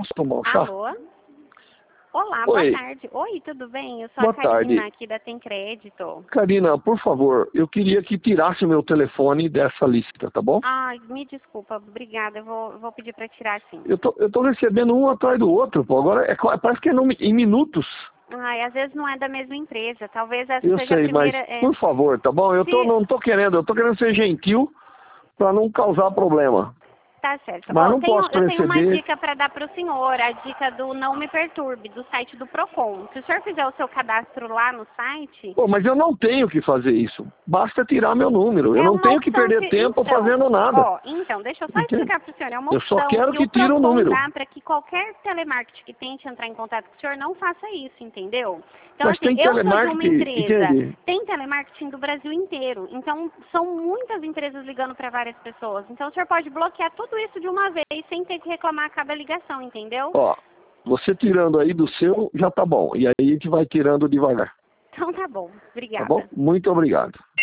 Posso tomar um chá? Alô? Olá, Oi. boa tarde. Oi, tudo bem? Eu sou Boa a Karina tarde. aqui da Tem Crédito. Karina, por favor, eu queria que tirasse o meu telefone dessa lista, tá bom? Ai, me desculpa, obrigada. Eu vou pedir para tirar sim. Eu tô recebendo um atrás do outro, pô. Agora parece que é em minutos. Ai, às vezes não é da mesma empresa. Talvez essa Eu seja a sei, mas primeira. por favor, tá bom? Não tô querendo, eu tô querendo ser gentil para não causar problema. Tá certo. Mas Ó, não posso eu tenho uma receber. dica para dar para o senhor, a dica do Não Me Perturbe, do site do Procon. Se o senhor fizer o seu cadastro lá no site, Pô, mas eu não tenho que fazer isso. Basta tirar meu número. Eu é não uma tenho que opção perder que. tempo Então, fazendo nada. ó, então, deixa eu só Entende? explicar para o senhor. É uma Eu só opção quero que que o tire o Procon número. dá para que qualquer telemarketing que tente entrar em contato com o senhor não faça isso, entendeu? Então, Mas assim, tem eu sou de uma telemarketing, empresa, entende? tem telemarketing do Brasil inteiro. Então, são muitas empresas ligando para várias pessoas. Então, o senhor pode bloquear tudo isso de uma vez sem ter que reclamar a cada ligação, entendeu? Ó, você tirando aí do seu, já tá bom. E aí a gente vai tirando devagar. Então, tá bom. Tá bom? Obrigada. Muito obrigado.